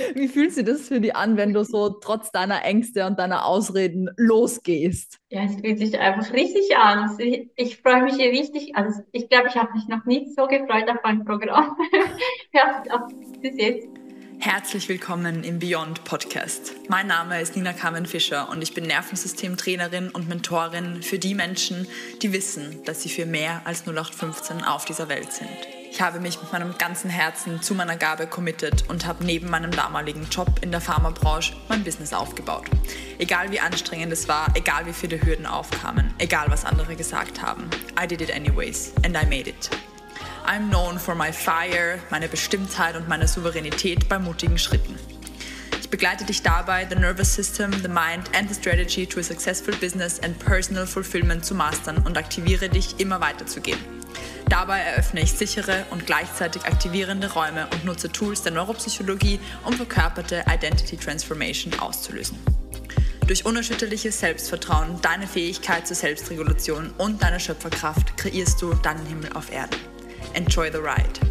Wie fühlt sich das für dich an, wenn du so trotz deiner Ängste und deiner Ausreden losgehst? Ja, es fühlt sich einfach richtig an. Also ich freue mich hier richtig. Also ich glaube, ich habe mich noch nie so gefreut auf ein Programm. Ja, auf bis jetzt. Herzlich willkommen im Beyond Podcast. Mein Name ist Nina Carmen Fischer und ich bin Nervensystemtrainerin und Mentorin für die Menschen, die wissen, dass sie für mehr als 0815 auf dieser Welt sind. Ich habe mich mit meinem ganzen Herzen zu meiner Gabe committed und habe neben meinem damaligen Job in der Pharmabranche mein Business aufgebaut. Egal wie anstrengend es war, egal wie viele Hürden aufkamen, egal was andere gesagt haben. I did it anyways and I made it. I'm known for my fire, meine Bestimmtheit und meine Souveränität bei mutigen Schritten. Ich begleite dich dabei, the nervous system, the mind and the strategy to a successful business and personal fulfillment zu mastern und aktiviere dich, immer weiterzugehen. Dabei eröffne ich sichere und gleichzeitig aktivierende Räume und nutze Tools der Neuropsychologie, um verkörperte Identity Transformation auszulösen. Durch unerschütterliches Selbstvertrauen, deine Fähigkeit zur Selbstregulation und deine Schöpferkraft kreierst du deinen Himmel auf Erden. Enjoy the ride.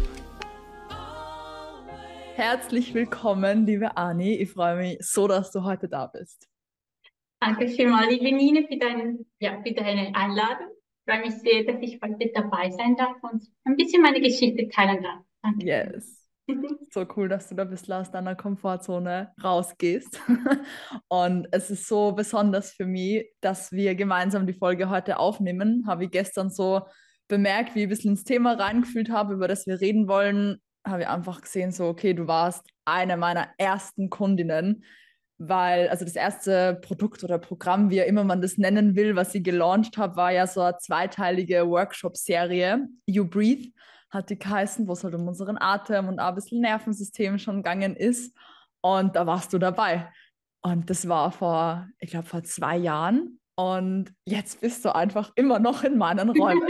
Herzlich willkommen, liebe Ani. Ich freue mich so, dass du heute da bist. Danke vielmals, liebe Nina, für deine Einladung. Ich freue mich sehr, dass ich heute dabei sein darf und ein bisschen meine Geschichte teilen darf. Danke. Yes. So cool, dass du da ein bisschen aus deiner Komfortzone rausgehst. Und es ist so besonders für mich, dass wir gemeinsam die Folge heute aufnehmen. Habe ich gestern so bemerkt, wie ich ein bisschen ins Thema reingefühlt habe, über das wir reden wollen. Habe ich einfach gesehen, so, okay, du warst eine meiner ersten Kundinnen, weil, also das erste Produkt oder Programm, wie auch immer man das nennen will, was ich gelauncht habe, war ja so eine zweiteilige Workshop-Serie, You Breathe hat die geheißen, wo es halt um unseren Atem und auch ein bisschen Nervensystem schon gegangen ist. Und da warst du dabei. Und das war vor, ich glaube, vor 2 Jahren. Und jetzt bist du einfach immer noch in meinen Räumen.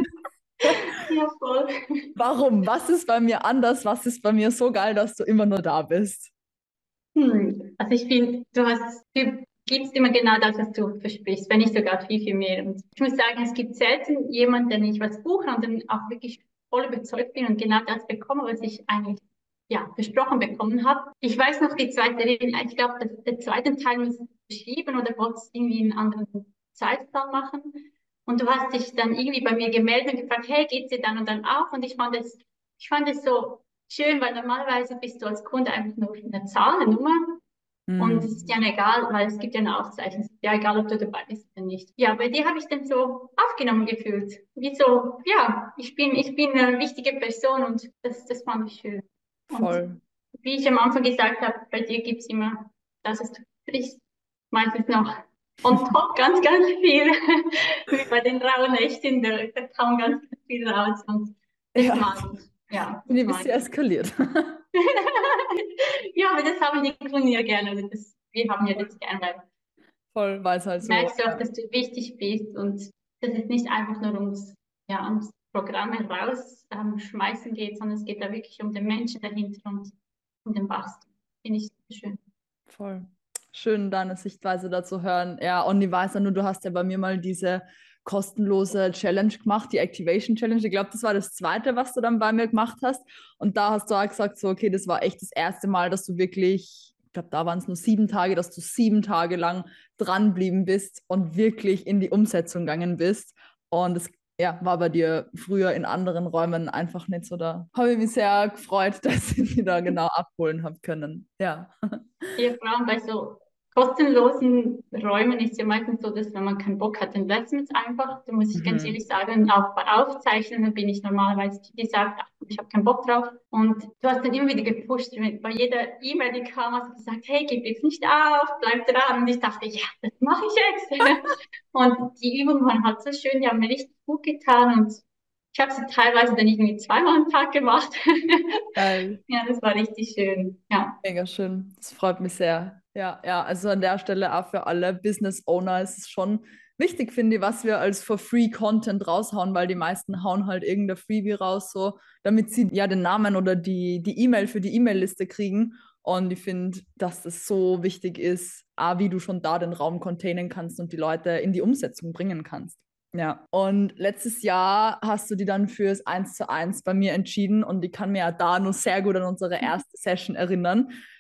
Ja, voll. Warum? Was ist bei mir anders? Was ist bei mir so geil, dass du immer nur da bist? Also ich finde, du gibst immer genau das, was du versprichst, wenn nicht sogar viel, viel mehr. Und ich muss sagen, es gibt selten jemanden, den ich was buche und dann auch wirklich voll überzeugt bin und genau das bekomme, was ich eigentlich ja, versprochen bekommen habe. Ich weiß noch die zweite Rede, ich glaube, der zweite Teil muss verschieben oder wollte es irgendwie in einen anderen Zeitplan machen. Und du hast dich dann irgendwie bei mir gemeldet und gefragt, hey, geht's dir dann und dann auch? Und ich fand es so schön, weil normalerweise bist du als Kunde einfach nur eine Zahl, eine Nummer. Und es ist Hm, ja egal, weil es gibt ja eine Aufzeichnung. Es ist ja egal, ob du dabei bist oder nicht. Ja, bei dir habe ich dann so aufgenommen gefühlt. Wie so, ja, ich bin eine wichtige Person und das fand ich schön. Und voll. wie ich am Anfang gesagt habe, bei dir gibt es immer das, was du sprichst, meistens noch on top ganz, ganz viel. Wie bei den rauen Nächten, da kam ganz, ganz viel raus. Und das Ja, mag ich. Ja, bin ich das ein mag bisschen ich. eskaliert. Ja, aber das haben die Kunden ja gerne. Also wir haben ja das gerne, weil Voll, weil es halt du so, merkst du auch, ja, dass du wichtig bist und dass es nicht einfach nur ums Programm heraus schmeißen geht, sondern es geht da wirklich um den Menschen dahinter und um den Wachstum. Finde ich schön. voll. Schön, deine Sichtweise dazu hören. Ja, und ich weiß ja nur, du hast ja bei mir mal diese kostenlose Challenge gemacht, die Activation Challenge. Ich glaube, das war das zweite, was du dann bei mir gemacht hast. Und da hast du auch gesagt, so, okay, das war echt das erste Mal, dass du wirklich, ich glaube, da waren es nur 7 Tage, dass du 7 Tage lang dranblieben bist und wirklich in die Umsetzung gegangen bist. Und es ja, war bei dir früher in anderen Räumen einfach nicht so da. Habe ich mich sehr gefreut, dass ich mich da genau abholen habe können. Ja. Ja, vor allem bei so kostenlosen Räumen ist ja meistens so, dass wenn man keinen Bock hat, dann lässt man es einfach. Da muss ich ganz Mhm. ehrlich sagen, auch bei Aufzeichnungen bin ich normalerweise die, die sagt, ach, ich habe keinen Bock drauf. Und du hast dann immer wieder gepusht. Bei jeder E-Mail, die kam, hast du gesagt, hey, gib jetzt nicht auf, bleib dran. Und ich dachte, ja, das mache ich jetzt. Und die Übungen waren halt so schön, die haben mir richtig gut getan. Und ich habe sie teilweise dann irgendwie zweimal am Tag gemacht. Geil. Ja, das war richtig schön. Ja. Mega schön. Das freut mich sehr. Ja, ja, also an der Stelle auch für alle Business Owner ist es schon wichtig, finde ich, was wir als for free Content raushauen, weil die meisten hauen halt irgendein Freebie raus, so, damit sie ja den Namen oder die E-Mail für die E-Mail-Liste kriegen. Und ich finde, dass das so wichtig ist, auch wie du schon da den Raum containen kannst und die Leute in die Umsetzung bringen kannst. Ja, und letztes Jahr hast du die dann fürs 1:1 bei mir entschieden und ich kann mir ja da nur sehr gut an unsere erste Session erinnern.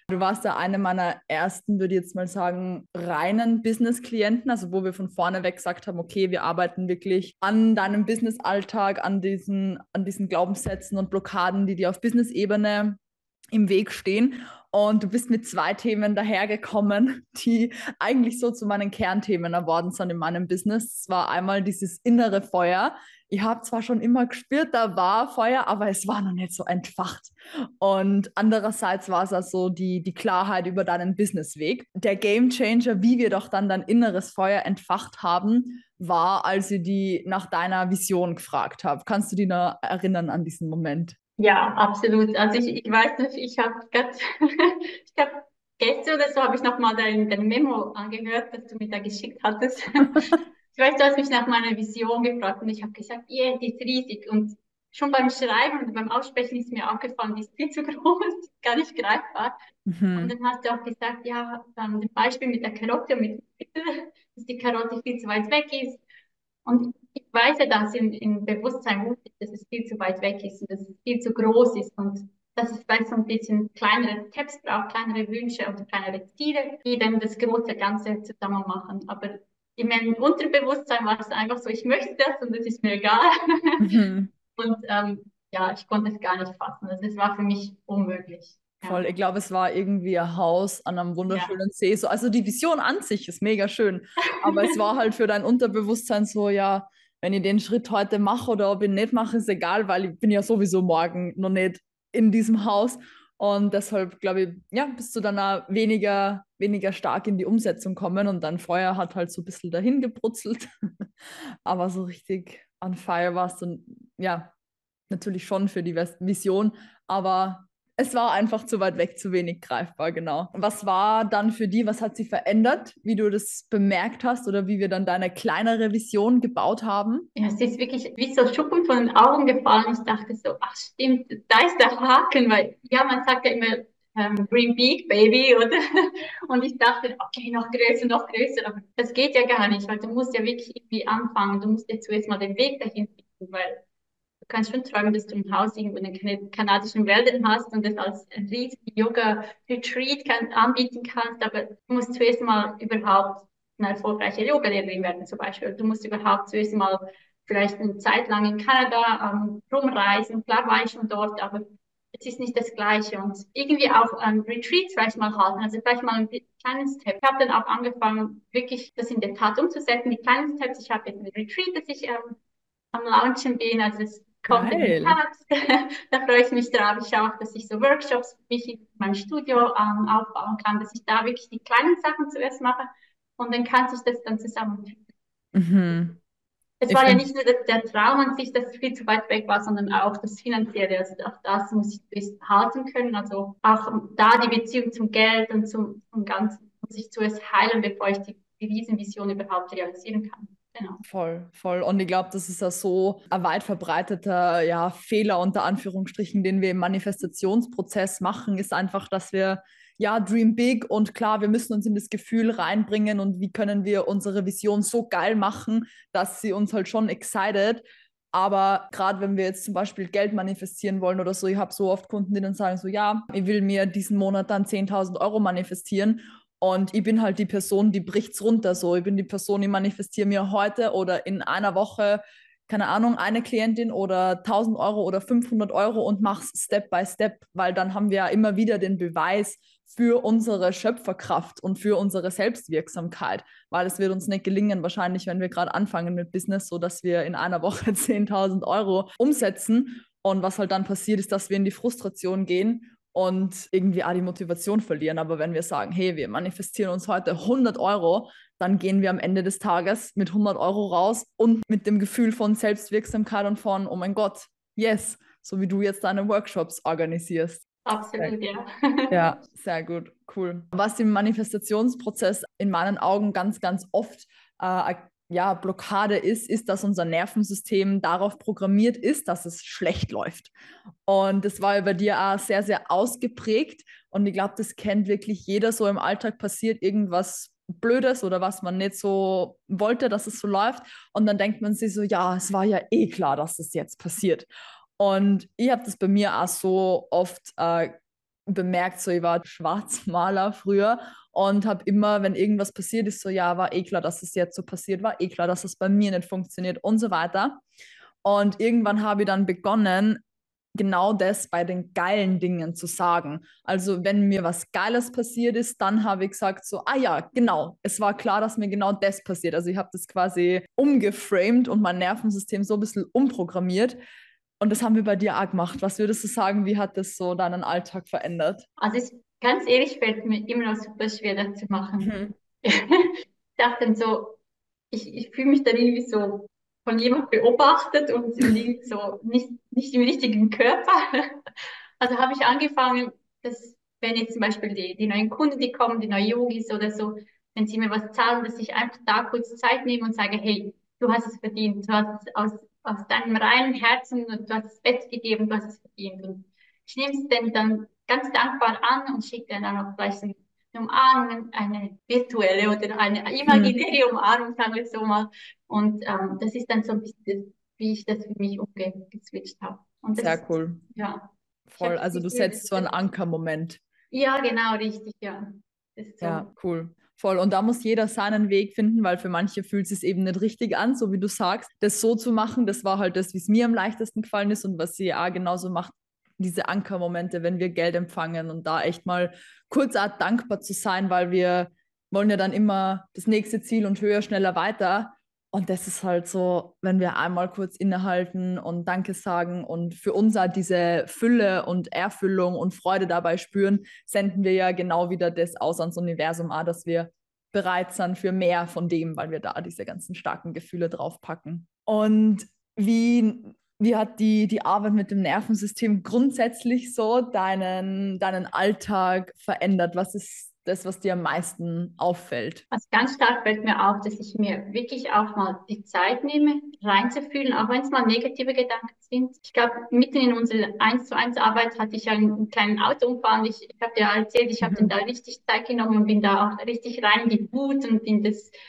Du warst ja eine meiner ersten, würde ich jetzt mal sagen, reinen Business-Klienten, also wo wir von vorne weg gesagt haben, okay, wir arbeiten wirklich an deinem Business-Alltag, an diesen Glaubenssätzen und Blockaden, die dir auf Business-Ebene im Weg stehen. Und du bist mit 2 Themen dahergekommen, die eigentlich so zu meinen Kernthemen geworden sind in meinem Business. Es war einmal dieses innere Feuer. Ich habe zwar schon immer gespürt, da war Feuer, aber es war noch nicht so entfacht. Und andererseits war es also die Klarheit über deinen Businessweg. Der Gamechanger, wie wir doch dann dein inneres Feuer entfacht haben, war, als ich die nach deiner Vision gefragt habe. Kannst du dich noch erinnern an diesen Moment? Ja, absolut. Also ich weiß nicht, ich habe gerade, ich glaube, gestern oder so habe ich nochmal dein Memo angehört, das du mir da geschickt hattest. Ich weiß, du hast mich nach meiner Vision gefragt und ich habe gesagt, yeah, die ist riesig. Und schon beim Schreiben und beim Aussprechen ist mir aufgefallen, die ist viel zu groß, gar nicht greifbar. Und dann hast du auch gesagt, ja, dann das Beispiel mit der Karotte, dass die Karotte viel zu weit weg ist. Und ich weiß ja, dass im Bewusstsein wusste ich, dass es viel zu weit weg ist und dass es viel zu groß ist und dass es vielleicht so ein bisschen kleinere Steps braucht, kleinere Wünsche oder kleinere Ziele, die dann das große Ganze zusammen machen. Aber in meinem Unterbewusstsein war es einfach so, ich möchte das und es ist mir egal. Mhm. Und ja, ich konnte es gar nicht fassen. Also es war für mich unmöglich. Voll. Ja, Ich glaube, es war irgendwie ein Haus an einem ja. wunderschönen See. So, also die Vision an sich ist mega schön. Aber es war halt für dein Unterbewusstsein so, ja, wenn ich den Schritt heute mache oder ob ich ihn nicht mache, ist egal, weil ich bin ja sowieso morgen noch nicht in diesem Haus. Und deshalb, glaube ich, ja, bist du dann auch weniger stark in die Umsetzung kommen und dein Feuer hat halt so ein bisschen dahin gebrutzelt. Aber so richtig on fire warst du, ja, natürlich schon für die Vision, aber es war einfach zu weit weg, zu wenig greifbar, genau. Was war dann für die, was hat sie verändert, wie du das bemerkt hast oder wie wir dann deine kleinere Vision gebaut haben? Ja, es ist wirklich wie so Schuppen von den Augen gefallen. Ich dachte so, ach stimmt, da ist der Haken, weil ja, man sagt ja immer Dream Big, Baby, oder? Und ich dachte, okay, noch größer, aber das geht ja gar nicht, weil du musst ja wirklich irgendwie anfangen. Du musst ja zuerst mal den Weg dahin finden, weil du kannst schon träumen, dass du ein Haus irgendwo in den kanadischen Wäldern hast und das als ein riesiges Yoga-Retreat anbieten kannst, aber du musst zuerst mal überhaupt eine erfolgreiche Yoga-Lehrerin werden zum Beispiel. Du musst überhaupt zuerst mal vielleicht eine Zeit lang in Kanada rumreisen. Klar war ich schon dort, aber es ist nicht das Gleiche. Und irgendwie auch Retreats vielleicht mal halten, also vielleicht mal einen kleinen Step. Ich habe dann auch angefangen, wirklich das in der Tat umzusetzen, die kleinen Steps. Ich habe jetzt ein Retreat, das ich am Launchen bin, also es kommt in den Geil. Herbst. Da freue ich mich drauf. Ich schaue auch, dass ich so Workshops für mich in meinem Studio aufbauen kann, dass ich da wirklich die kleinen Sachen zuerst mache und dann kann sich das dann zusammenfügen. Mhm. Es Ich war ja finde nicht nur der Traum an sich, dass es viel zu weit weg war, sondern auch das Finanzielle. Also auch das muss ich zuerst halten können. Also auch da die Beziehung zum Geld und zum Ganzen muss ich zuerst heilen, bevor ich die Riesenvision überhaupt realisieren kann. Genau. voll, voll. Und ich glaube, das ist ja so ein weit verbreiteter, ja, Fehler unter Anführungsstrichen, den wir im Manifestationsprozess machen, ist einfach, dass wir ja, dream big und klar, wir müssen uns in das Gefühl reinbringen und wie können wir unsere Vision so geil machen, dass sie uns halt schon excited. Aber gerade wenn wir jetzt zum Beispiel Geld manifestieren wollen oder so, ich habe so oft Kunden, die dann sagen so, ja, ich will mir diesen Monat dann 10.000 € manifestieren. Und ich bin halt die Person, die bricht's runter so. Ich bin die Person, ich manifestiere mir heute oder in einer Woche, keine Ahnung, eine Klientin oder 1.000 € oder 500 € und mach's Step by Step, weil dann haben wir ja immer wieder den Beweis für unsere Schöpferkraft und für unsere Selbstwirksamkeit, weil es wird uns nicht gelingen, wahrscheinlich, wenn wir gerade anfangen mit Business, so dass wir in einer Woche 10.000 € umsetzen. Und was halt dann passiert, ist, dass wir in die Frustration gehen und irgendwie auch die Motivation verlieren. Aber wenn wir sagen, hey, wir manifestieren uns heute 100 €, dann gehen wir am Ende des Tages mit 100 € raus und mit dem Gefühl von Selbstwirksamkeit und von, oh mein Gott, yes, so wie du jetzt deine Workshops organisierst. Absolut, ja. Ja, sehr gut, cool. Was im Manifestationsprozess in meinen Augen ganz, ganz oft ja, Blockade ist, dass unser Nervensystem darauf programmiert ist, dass es schlecht läuft. Und das war bei dir auch sehr, sehr ausgeprägt. Und ich glaube, das kennt wirklich jeder. So im Alltag passiert irgendwas Blödes oder was man nicht so wollte, dass es so läuft. Und dann denkt man sich so, ja, es war ja eh klar, dass das jetzt passiert. Und ich habe das bei mir auch so oft bemerkt, so ich war Schwarzmaler früher und habe immer, wenn irgendwas passiert ist, so ja, war eh klar, dass es jetzt so passiert, war eh klar, dass es bei mir nicht funktioniert und so weiter. Und irgendwann habe ich dann begonnen, genau das bei den geilen Dingen zu sagen. Also wenn mir was Geiles passiert ist, dann habe ich gesagt so, ah ja, genau, es war klar, dass mir genau das passiert. Also ich habe das quasi umgeframed und mein Nervensystem so ein bisschen umprogrammiert. Und das haben wir bei dir auch gemacht. Was würdest du sagen, wie hat das so deinen Alltag verändert? Also ganz ehrlich, fällt mir immer noch super schwer, das zu machen. Mhm. Ich dachte dann so, ich fühle mich dann irgendwie so von jemand beobachtet und irgendwie so nicht im richtigen Körper. Also habe ich angefangen, dass wenn jetzt zum Beispiel die neuen Kunden, die kommen, die neuen Yogis oder so, wenn sie mir was zahlen, dass ich einfach da kurz Zeit nehme und sage, hey, du hast es verdient, du hast es aus deinem reinen Herzen und du hast es Bett gegeben, du hast es verdient. Und ich nehme es dann ganz dankbar an und schicke dann auch vielleicht eine Umarmung, eine virtuelle oder eine Mhm. imaginäre Umarmung, sagen wir so mal. Und das ist dann so ein bisschen, wie ich das für mich umgeswitcht habe. Und das, Sehr cool. ja, ich habe Voll. das Also du Gefühl, setzt so einen Ankermoment. ja, genau, richtig, ja. Das ist Ja, so. cool. Voll. Und da muss jeder seinen Weg finden, weil für manche fühlt es sich eben nicht richtig an, so wie du sagst. Das so zu machen, das war halt das, wie es mir am leichtesten gefallen ist und was sie ja genauso macht, diese Ankermomente, wenn wir Geld empfangen und da echt mal kurz auch dankbar zu sein, weil wir wollen ja dann immer das nächste Ziel und höher, schneller, weiter. Und das ist halt so, wenn wir einmal kurz innehalten und Danke sagen und für uns auch diese Fülle und Erfüllung und Freude dabei spüren, senden wir ja genau wieder das aus ans Universum, auch, dass wir bereit sind für mehr von dem, weil wir da diese ganzen starken Gefühle draufpacken. Und wie hat die Arbeit mit dem Nervensystem grundsätzlich so deinen Alltag verändert? Was ist das, was dir am meisten auffällt? Also ganz stark fällt mir auf, dass ich mir wirklich auch mal die Zeit nehme, reinzufühlen, auch wenn es mal negative Gedanken sind. Ich glaube, mitten in unserer 1:1 Arbeit hatte ich einen kleinen Autounfall. Ich habe dir erzählt, ich habe dann da Mhm. richtig Zeit genommen und bin da auch richtig rein in die Wut und in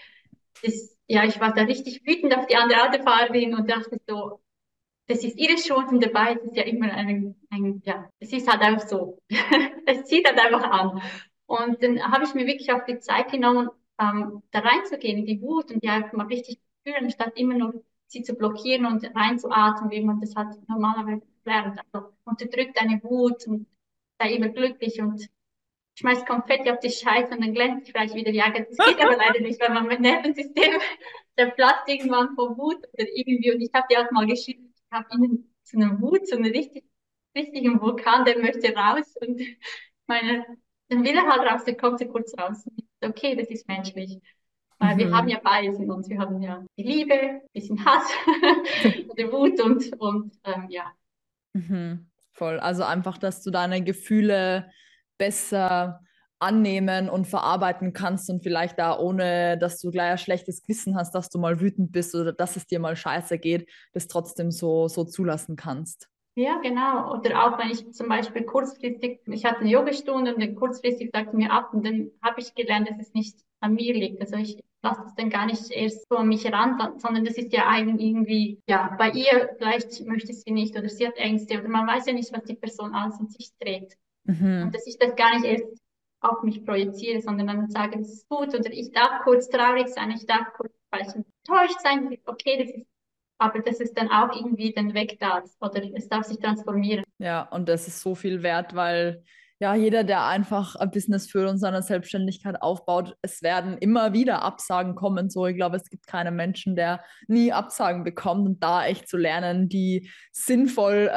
ja, ich war da richtig wütend auf die andere Autofahrerin und dachte so, das ist ihre Schuld und dabei ist es ja immer ja, es ist halt einfach so. Es zieht halt einfach an. Und dann habe ich mir wirklich auch die Zeit genommen, da reinzugehen in die Wut und die einfach mal richtig zu fühlen, statt immer nur sie zu blockieren und reinzuatmen, wie man das halt normalerweise lernt. Also unterdrückt deine Wut und sei immer glücklich und schmeißt Konfetti auf die Scheiße und dann glänzt es vielleicht wieder. Ja, das geht aber leider nicht, weil man mit Nervensystem, der platzt irgendwann vor Wut oder irgendwie. Und ich habe die auch mal geschickt, ich habe ihnen zu einer Wut, so einen richtigen Vulkan, der möchte raus. Und meine, dann will er halt raus, der kommt so kurz raus. Okay, das ist menschlich. Weil wir haben Mhm. ja beides in uns. Wir haben ja die Liebe, ein bisschen Hass, die Wut und ja. Mhm. Voll. Also einfach, dass du deine Gefühle besser annehmen und verarbeiten kannst und vielleicht da, ohne dass du gleich ein schlechtes Gewissen hast, dass du mal wütend bist oder dass es dir mal scheiße geht, das trotzdem so zulassen kannst. Ja, genau. Oder auch wenn ich zum Beispiel kurzfristig, ich hatte eine Yogastunde und dann kurzfristig sagte mir ab und dann habe ich gelernt, dass es nicht an mir liegt. Also ich lasse das dann gar nicht erst so an mich ran, sondern das ist ja eigentlich irgendwie, ja, bei ihr vielleicht möchte sie nicht oder sie hat Ängste oder man weiß ja nicht, was die Person alles in sich trägt. Und Mhm. dass ich das gar nicht erst auf mich projiziere, sondern dann sage, das ist gut oder ich darf kurz traurig sein, ich darf kurz vielleicht enttäuscht sein, okay, das ist, aber das ist dann auch irgendwie dann weg da oder es darf sich transformieren. Ja, und das ist so viel wert, weil ja, jeder, der einfach ein Business führt und seine Selbstständigkeit aufbaut, es werden immer wieder Absagen kommen. So, ich glaube, es gibt keinen Menschen, der nie Absagen bekommt und da echt zu lernen, die sinnvoll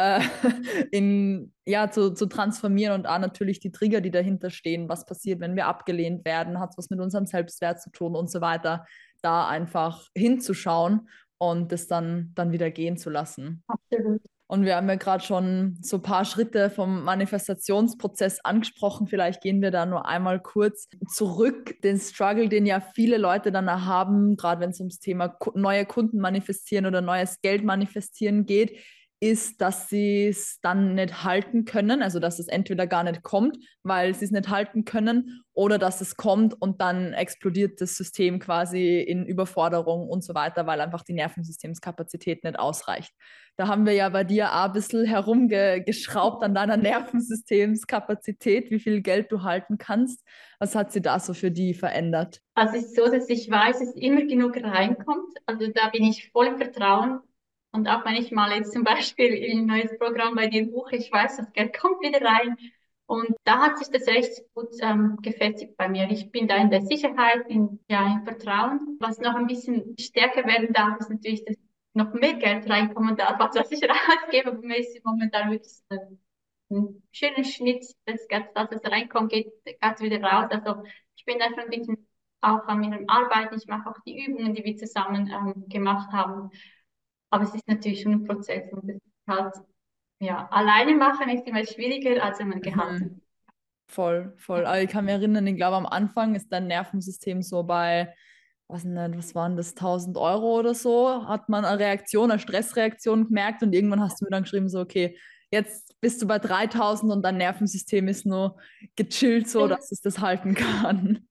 ja, zu transformieren und auch natürlich die Trigger, die dahinter stehen. Was passiert, wenn wir abgelehnt werden? Hat es was mit unserem Selbstwert zu tun und so weiter? Da einfach hinzuschauen und das dann wieder gehen zu lassen. Absolut. Und wir haben ja gerade schon so ein paar Schritte vom Manifestationsprozess angesprochen. Vielleicht gehen wir da nur einmal kurz zurück. Den Struggle, den ja viele Leute dann haben, gerade wenn es ums Thema neue Kunden manifestieren oder neues Geld manifestieren geht, ist, dass sie es dann nicht halten können, also dass es entweder gar nicht kommt, weil sie es nicht halten können, oder dass es kommt und dann explodiert das System quasi in Überforderung und so weiter, weil einfach die Nervensystemskapazität nicht ausreicht. Da haben wir ja bei dir auch ein bisschen herumgeschraubt an deiner Nervensystemskapazität, wie viel Geld du halten kannst. Was hat sie da so für die verändert? Also es ist so, dass ich weiß, dass immer genug reinkommt. Also da bin ich voll im Vertrauen. Und auch wenn ich mal jetzt zum Beispiel ein neues Programm bei dir buche, ich weiß, das Geld kommt wieder rein. Und da hat sich das recht gut gefestigt bei mir. Ich bin da in der Sicherheit, im Vertrauen. Was noch ein bisschen stärker werden darf, ist natürlich, dass noch mehr Geld reinkommen darf, als was ich rausgebe. Aber mir ist momentan wirklich ein schöner Schnitt. Das Geld, das reinkommt, geht wieder raus. Also ich bin da schon ein bisschen auch an mir Arbeiten. Ich mache auch die Übungen, die wir zusammen gemacht haben. Aber es ist natürlich schon ein Prozess und das ist halt, ja, alleine machen ist immer schwieriger, als wenn man gehalten ist. Voll, voll. Aber ich kann mich erinnern, ich glaube, am Anfang ist dein Nervensystem so bei, was nicht, was waren das, 1.000 € oder so, hat man eine Reaktion, eine Stressreaktion gemerkt und irgendwann hast du mir dann geschrieben, so, okay, jetzt bist du bei 3.000 und dein Nervensystem ist nur gechillt so, dass es das halten kann.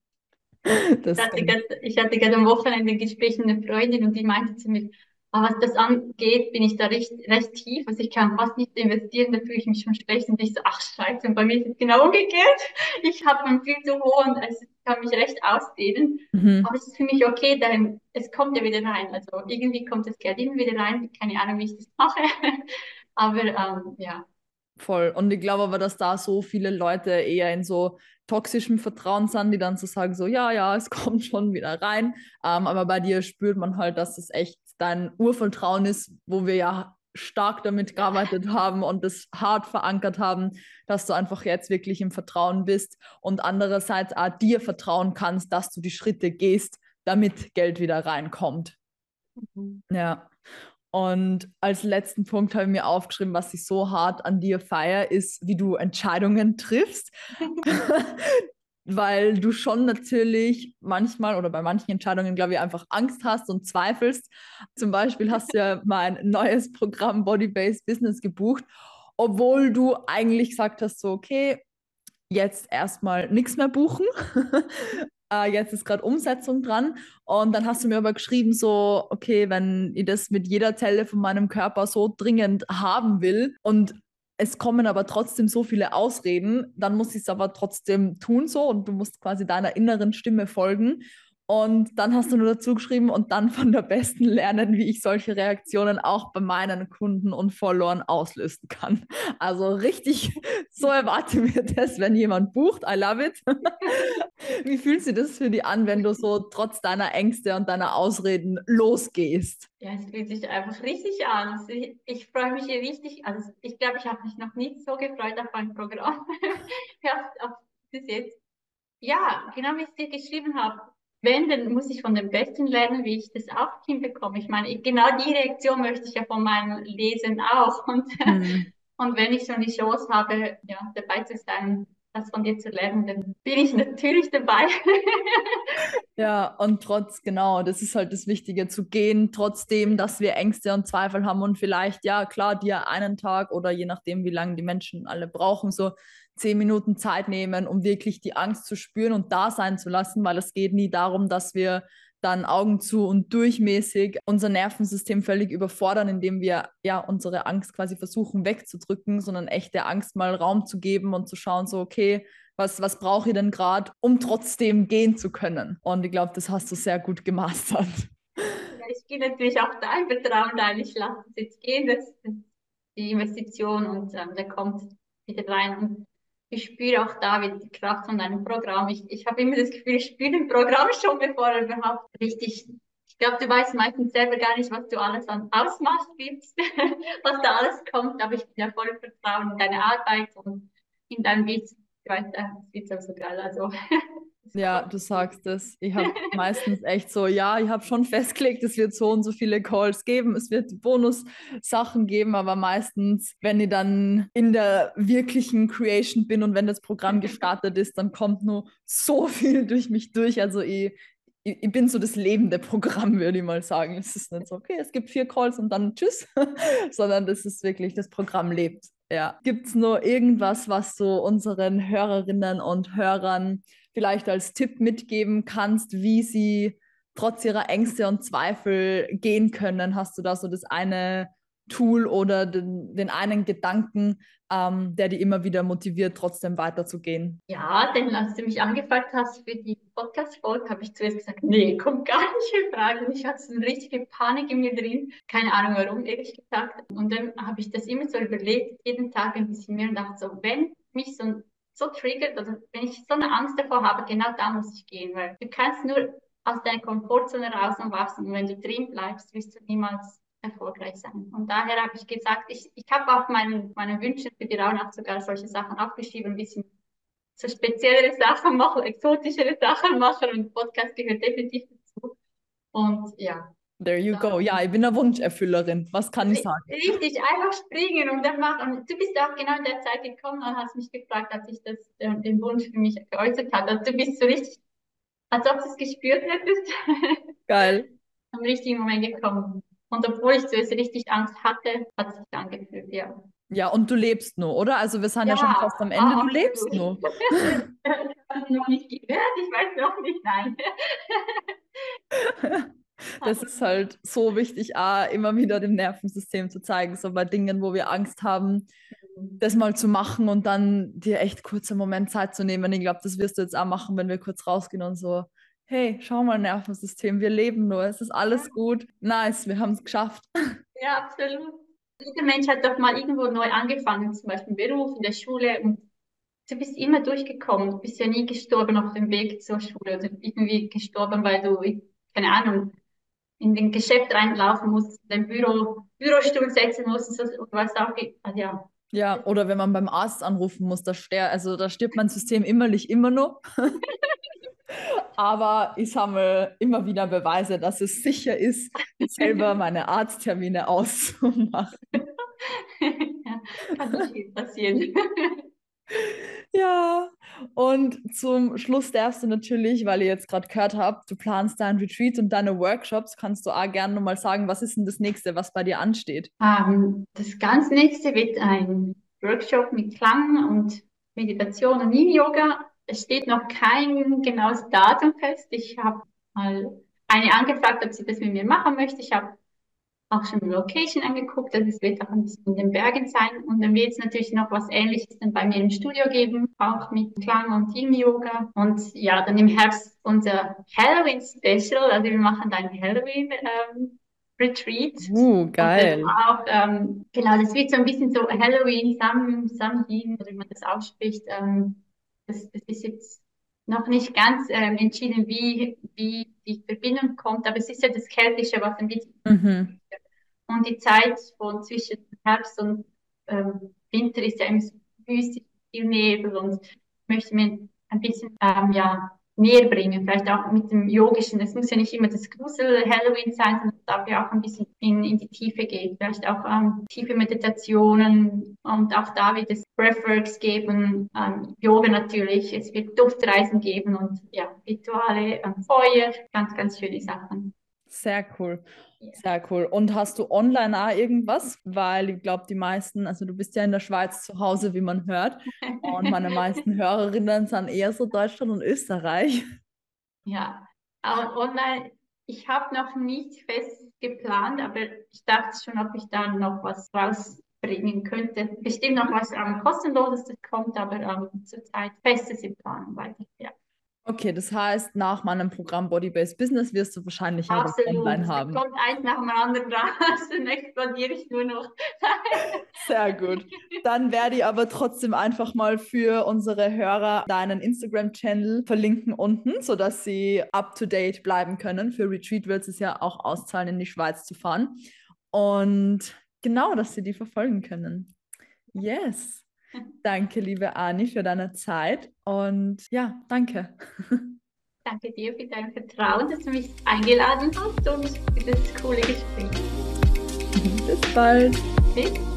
Ich hatte gerade am Wochenende ein Gespräch mit einer Freundin und die meinte zu mir, was das angeht, bin ich da recht tief. Also ich kann fast nicht investieren, da fühle ich mich schon schlecht und ich so, ach Scheiße, und bei mir ist es genau umgekehrt. Ich habe einen viel zu hohen, also ich kann mich recht ausdehnen. Mhm. Aber es ist für mich okay, denn es kommt ja wieder rein. Also irgendwie kommt das Geld immer wieder rein. Keine Ahnung, wie ich das mache. Aber ja. Voll. Und ich glaube aber, dass da so viele Leute eher in so toxischem Vertrauen sind, die dann so sagen, so, ja, ja, es kommt schon wieder rein. Aber bei dir spürt man halt, dass es echt dein Urvertrauen ist, wo wir ja stark damit gearbeitet haben und das hart verankert haben, dass du einfach jetzt wirklich im Vertrauen bist und andererseits auch dir vertrauen kannst, dass du die Schritte gehst, damit Geld wieder reinkommt. Mhm. Ja. Und als letzten Punkt habe ich mir aufgeschrieben, was ich so hart an dir feiere, ist, wie du Entscheidungen triffst. Weil du schon natürlich manchmal oder bei manchen Entscheidungen, glaube ich, einfach Angst hast und zweifelst. Zum Beispiel hast du ja mein neues Programm Body-Based Business gebucht, obwohl du eigentlich gesagt hast, so, okay, jetzt erstmal nichts mehr buchen. Jetzt ist gerade Umsetzung dran. Und dann hast du mir aber geschrieben, so, okay, wenn ich das mit jeder Zelle von meinem Körper so dringend haben will und es kommen aber trotzdem so viele Ausreden, dann muss ich es aber trotzdem tun so und du musst quasi deiner inneren Stimme folgen. Und dann hast du nur dazu geschrieben und dann von der Besten lernen, wie ich solche Reaktionen auch bei meinen Kunden und Followern auslösen kann. Also richtig, so erwarte mir das, wenn jemand bucht. I love it. Wie fühlt sich das für dich an, wenn du so trotz deiner Ängste und deiner Ausreden losgehst? Ja, es fühlt sich einfach richtig an. Also ich freue mich hier richtig. Also ich glaube, ich habe mich noch nie so gefreut auf ein Programm. Ja, bis jetzt. Ja, genau wie ich es dir geschrieben habe. Wenn, dann muss ich von den Besten lernen, wie ich das auch hinbekomme. Ich meine, genau die Reaktion möchte ich ja von meinen Lesern auch. Und, Hm. und wenn ich schon die Chance habe, ja, dabei zu sein, das von dir zu lernen, dann bin ich natürlich dabei. Ja, und genau, das ist halt das Wichtige, zu gehen, trotzdem, dass wir Ängste und Zweifel haben und vielleicht, ja, klar, dir einen Tag oder je nachdem, wie lange die Menschen alle brauchen, so 10 Minuten Zeit nehmen, um wirklich die Angst zu spüren und da sein zu lassen, weil es geht nie darum, dass wir dann Augen zu und durchmäßig unser Nervensystem völlig überfordern, indem wir ja unsere Angst quasi versuchen wegzudrücken, sondern echt der Angst mal Raum zu geben und zu schauen, so, okay, was brauche ich denn gerade, um trotzdem gehen zu können? Und ich glaube, das hast du sehr gut gemastert. Ja, ich gehe natürlich auch da im Vertrauen rein. Ich lasse es jetzt gehen, das die Investition und der kommt wieder rein. Und ich spüre auch da wieder die Kraft von deinem Programm. Ich habe immer das Gefühl, ich spüre ein Programm schon, bevor er überhaupt richtig. Ich glaube, du weißt meistens selber gar nicht, was du alles an ausmachst, was da alles kommt. Aber ich bin ja voll im Vertrauen in deine Arbeit und in dein Business. Ich weiß, das wird so geil. Also, Ja, du sagst es. Ich habe meistens echt so, ja, ich habe schon festgelegt, es wird so und so viele Calls geben, es wird Bonus-Sachen geben, aber meistens, wenn ich dann in der wirklichen Creation bin und wenn das Programm gestartet ist, dann kommt nur so viel durch mich durch. Also ich bin so das lebende Programm, würde ich mal sagen. Es ist nicht so, okay, es gibt 4 Calls und dann tschüss, sondern das ist wirklich, das Programm lebt. Ja. Gibt es noch irgendwas, was du unseren Hörerinnen und Hörern vielleicht als Tipp mitgeben kannst, wie sie trotz ihrer Ängste und Zweifel gehen können? Hast du da so das eine Tool oder den einen Gedanken, der die immer wieder motiviert, trotzdem weiterzugehen? Ja, denn als du mich angefragt hast für die Podcast-Folge, habe ich zuerst gesagt, nee, kommt gar nicht in Frage. Und ich hatte so eine richtige Panik in mir drin. Keine Ahnung warum, ehrlich gesagt. Und dann habe ich das immer so überlegt, jeden Tag ein bisschen mehr und dachte so, wenn mich so triggert, also wenn ich so eine Angst davor habe, genau da muss ich gehen, weil du kannst nur aus deiner Komfortzone raus und wachsen. Und wenn du drin bleibst, wirst du niemals erfolgreich sein. Und daher habe ich gesagt, ich habe auch meine Wünsche für die Rauhnacht sogar solche Sachen aufgeschrieben, ein bisschen so speziellere Sachen machen, exotischere Sachen machen und Podcast gehört definitiv dazu. Und ja. There you go. Ja, ich bin eine Wunscherfüllerin. Was kann ich sagen? Richtig, einfach springen und dann machen. Und du bist auch genau in der Zeit gekommen und hast mich gefragt, als ich den Wunsch für mich geäußert habe. Also du bist so richtig, als ob du es gespürt hättest. Geil. Am richtigen Moment gekommen. Und obwohl ich zuerst richtig Angst hatte, hat es sich angefühlt, ja. Ja, und du lebst nur, oder? Also wir sind ja schon fast am Ende. Du lebst nur. Ich habe noch nicht gehört, ich weiß noch nicht, nein. Das ist halt so wichtig, auch immer wieder dem Nervensystem zu zeigen, so bei Dingen, wo wir Angst haben, das mal zu machen und dann dir echt kurz einen Moment Zeit zu nehmen. Ich glaube, das wirst du jetzt auch machen, wenn wir kurz rausgehen und so, hey, schau mal, Nervensystem, wir leben nur, es ist alles gut. Nice, wir haben es geschafft. Ja, absolut. Jeder Mensch hat doch mal irgendwo neu angefangen, zum Beispiel im Beruf, in der Schule, und du bist immer durchgekommen. Du bist ja nie gestorben auf dem Weg zur Schule oder irgendwie gestorben, weil du, keine Ahnung, in den Geschäft reinlaufen musst, den Bürostuhl setzen musst und was auch, also ja. Ja, oder wenn man beim Arzt anrufen muss, da stirbt mein System innerlich immer noch. Aber ich sammle immer wieder Beweise, dass es sicher ist, selber meine Arzttermine auszumachen. Ja, kann nicht viel passieren. Ja, und zum Schluss darfst du natürlich, weil ich jetzt gerade gehört habe, du planst dein Retreat und deine Workshops, kannst du auch gerne nochmal sagen, was ist denn das Nächste, was bei dir ansteht? Das ganz nächste wird ein Workshop mit Klang und Meditation und Yin-Yoga. Es steht noch kein genaues Datum fest. Ich habe mal eine angefragt, ob sie das mit mir machen möchte. Ich habe auch schon die Location angeguckt. Also es wird auch ein bisschen in den Bergen sein. Und dann wird es natürlich noch was Ähnliches dann bei mir im Studio geben, auch mit Klang und Yin-Yoga. Und ja, dann im Herbst unser Halloween-Special. Also wir machen dann Halloween Retreat. Geil. Und auch, genau, das wird so ein bisschen so Halloween, Samhain, oder wie man das ausspricht. Das ist jetzt noch nicht ganz entschieden, wie die Verbindung kommt, aber es ist ja das Keltische, was ein bisschen. Und die Zeit von zwischen Herbst und Winter ist ja immer so wüstig, viel Nebel, und ich möchte mir ein bisschen ja, näher bringen, vielleicht auch mit dem Yogischen. Es muss ja nicht immer das Grusel-Halloween sein, sondern es darf ja auch ein bisschen in die Tiefe gehen. Vielleicht auch tiefe Meditationen, und auch da wird es Breathworks geben, Yoga natürlich, es wird Duftreisen geben und ja, Rituale, Feuer, ganz, ganz schöne Sachen. Sehr cool. Sehr cool. Und hast du online auch irgendwas? Weil ich glaube, die meisten, also du bist ja in der Schweiz zu Hause, wie man hört. Und meine meisten Hörerinnen sind eher so Deutschland und Österreich. Ja, aber online, ich habe noch nicht fest geplant, aber ich dachte schon, ob ich da noch was rausbringen könnte. Bestimmt noch was kostenloses, das kommt, aber zurzeit festes in Planung weiter. Ja. Okay, das heißt, nach meinem Programm Body-Based Business wirst du wahrscheinlich auch was online haben. Da kommt eins nach dem anderen raus und expandiere ich nur noch. Sehr gut. Dann werde ich aber trotzdem einfach mal für unsere Hörer deinen Instagram-Channel verlinken unten, sodass sie up-to-date bleiben können. Für Retreat wird es ja auch auszahlen, in die Schweiz zu fahren. Und genau, dass sie die verfolgen können. Yes. Danke, liebe Ani, für deine Zeit und ja, danke. Danke dir für dein Vertrauen, dass du mich eingeladen hast und für das coole Gespräch. Bis bald. Bis